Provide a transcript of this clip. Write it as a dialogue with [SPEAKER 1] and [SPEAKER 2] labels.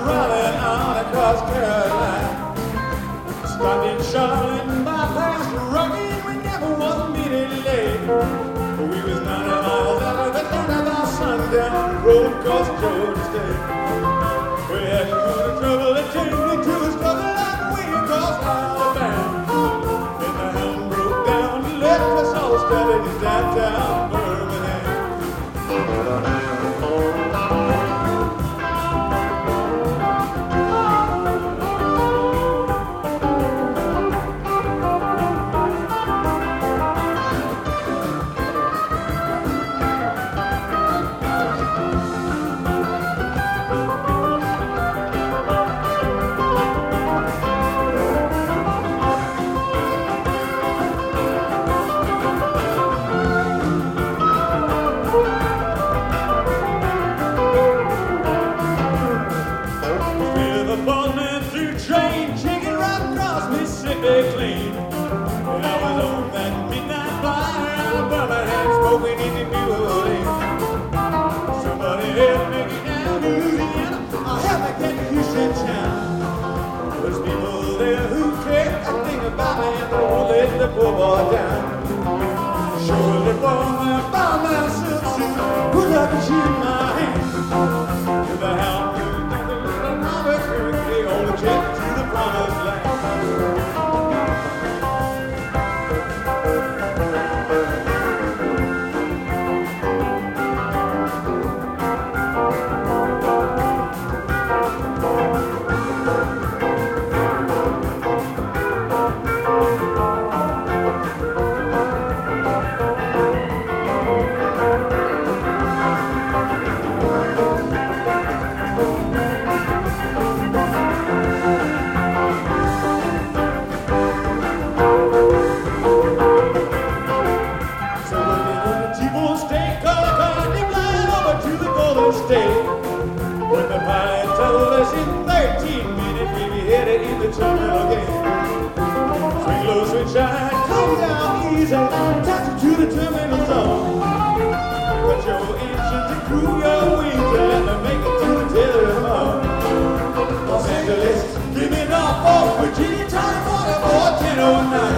[SPEAKER 1] Raleigh on across Carolina. Stopped in Charlotte and bypassed Ruggie. We never was a minute late. We was 90 miles out of the town about sundown, road across Georgia State. We had to go to trouble that changed me to a struggle like way across Alabama. Then the helm broke down and left us all stranded in downtown Birmingham. Clean. And I was on that midnight flyer out of Birmingham, smoking into New Orleans. Somebody help me get down to Louisiana, I'll help me get to Houston town. There's people there who care a thing about me and they won't let the poor boy down. Surely for me, I found myself soon, put up and shoot in my hand. To the house, the Albuquerque, on the jet to the promised land. When the pilot told us in 13 minutes we'd be headed in the terminal again. Swing low, swing shine, come down easy, taxi to the terminal zone. Put your engines and crew your wings and let me make it to the telephone. Los Angeles, give me Norfolk, Virginia, time 44, 1009.